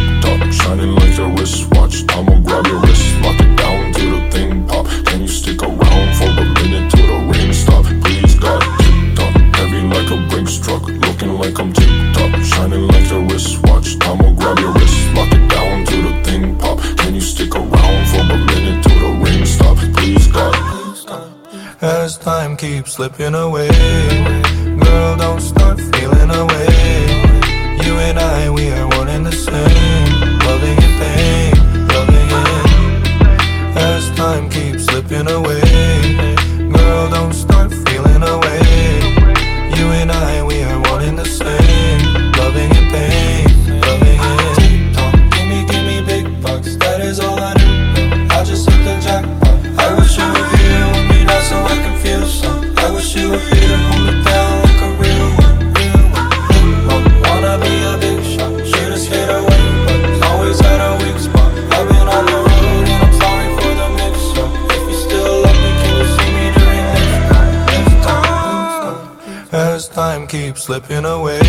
tick-tock, shining like a wristwatch. I'ma grab your wrist, lock it down till the thing pop. Can you stick around for a minute till the rain stop? Please God, tick-tock, heavy like a Brinks truck, looking like I'm tick-tock, shining like a wristwatch. I'ma grab your wrist, lock it down till the thing pop. Can you stick around for a minute till the rain stop? Please God. As time keeps slipping away, girl, don't start feeling away. You and I, we are one and the same, loving in pain, loving in. As time keeps slipping away, girl, don't start feeling away. You and I, we are one and the same, loving in pain, loving in. Give me big bucks, that is all I do. I just hit the jackpot. I wish you were here with me now so I can feel some. I wish you were here to hold me down like a real one, real one. Wanna be a big shot, should've stayed away, but always had a weak spot. I've been on the road and I'm sorry for the mix-up. If you still love me, can you see me during next time? As time keeps slipping away,